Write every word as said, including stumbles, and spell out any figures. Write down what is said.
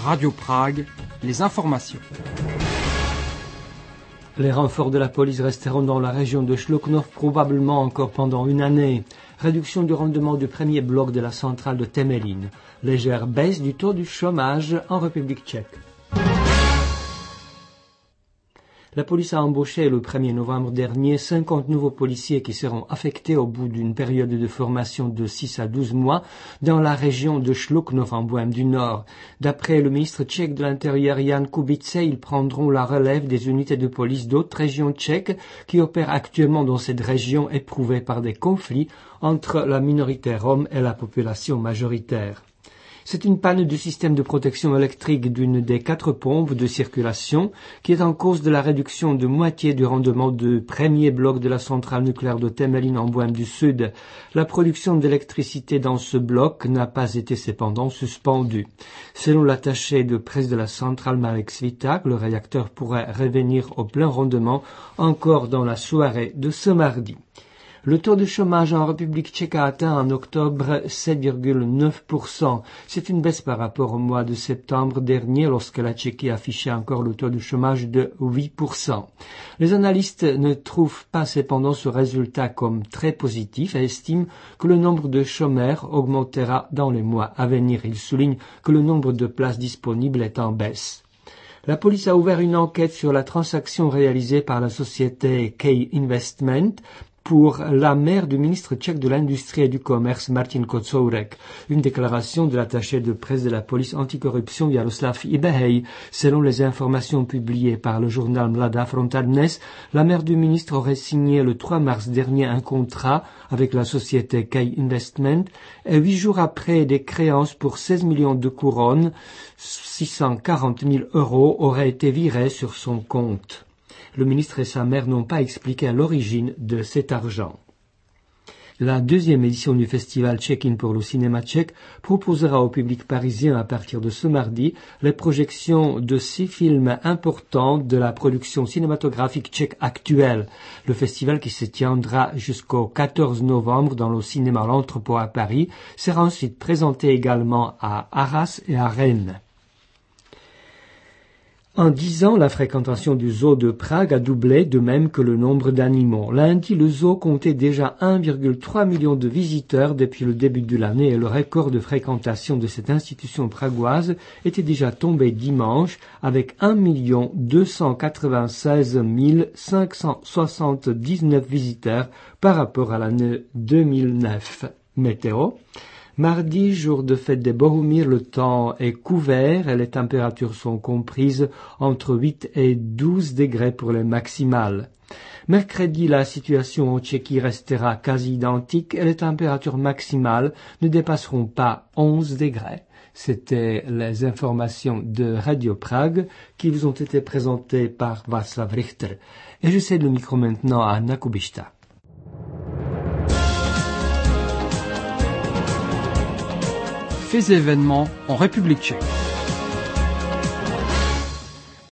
Radio Prague, les informations. Les renforts de la police resteront dans la région de Šluknov probablement encore pendant une année. Réduction du rendement du premier bloc de la centrale de Temelín. Légère baisse du taux du chômage en République tchèque. La police a embauché le premier novembre dernier cinquante nouveaux policiers qui seront affectés au bout d'une période de formation de six à douze mois dans la région de Šluknov en Bohême du Nord. D'après le ministre tchèque de l'Intérieur Jan Kubice, ils prendront la relève des unités de police d'autres régions tchèques qui opèrent actuellement dans cette région éprouvée par des conflits entre la minorité rome et la population majoritaire. C'est une panne du système de protection électrique d'une des quatre pompes de circulation qui est en cause de la réduction de moitié du rendement du premier bloc de la centrale nucléaire de Temelín en Bohême du Sud. La production d'électricité dans ce bloc n'a pas été cependant suspendue. Selon l'attaché de presse de la centrale Marek Svitak, le réacteur pourrait revenir au plein rendement encore dans la soirée de ce mardi. Le taux de chômage en République tchèque a atteint en octobre sept virgule neuf pour cent. C'est une baisse par rapport au mois de septembre dernier lorsque la Tchéquie affichait encore le taux de chômage de huit pour cent. Les analystes ne trouvent pas cependant ce résultat comme très positif et estiment que le nombre de chômeurs augmentera dans les mois à venir. Ils soulignent que le nombre de places disponibles est en baisse. La police a ouvert une enquête sur la transaction réalisée par la société Key Investment pour la mère du ministre tchèque de l'Industrie et du Commerce, Martin Kocourek. Une déclaration de l'attaché de presse de la police anticorruption Jaroslav Ibehej. Selon les informations publiées par le journal Mladá Fronta Dnes, la mère du ministre aurait signé le trois mars dernier un contrat avec la société Key Investment et huit jours après, des créances pour seize millions de couronnes, six cent quarante mille euros, auraient été virées sur son compte. Le ministre et sa mère n'ont pas expliqué l'origine de cet argent. La deuxième édition du festival Check-in pour le cinéma tchèque proposera au public parisien à partir de ce mardi les projections de six films importants de la production cinématographique tchèque actuelle. Le festival, qui se tiendra jusqu'au quatorze novembre dans le cinéma L'Entrepôt à Paris, sera ensuite présenté également à Arras et à Rennes. En dix ans, la fréquentation du zoo de Prague a doublé, de même que le nombre d'animaux. Lundi, le zoo comptait déjà un virgule trois million de visiteurs depuis le début de l'année et le record de fréquentation de cette institution pragoise était déjà tombé dimanche avec un million deux cent quatre-vingt-seize mille cinq cent soixante-dix-neuf visiteurs par rapport à l'année deux mille neuf. Météo. Mardi, jour de fête des Bohumir, le temps est couvert et les températures sont comprises entre huit et douze degrés pour les maximales. Mercredi, la situation en Tchéquie restera quasi identique et les températures maximales ne dépasseront pas onze degrés. C'était les informations de Radio Prague qui vous ont été présentées par Václav Richter. Et je cède le micro maintenant à Anna Kubišta. Faits et événements en République tchèque.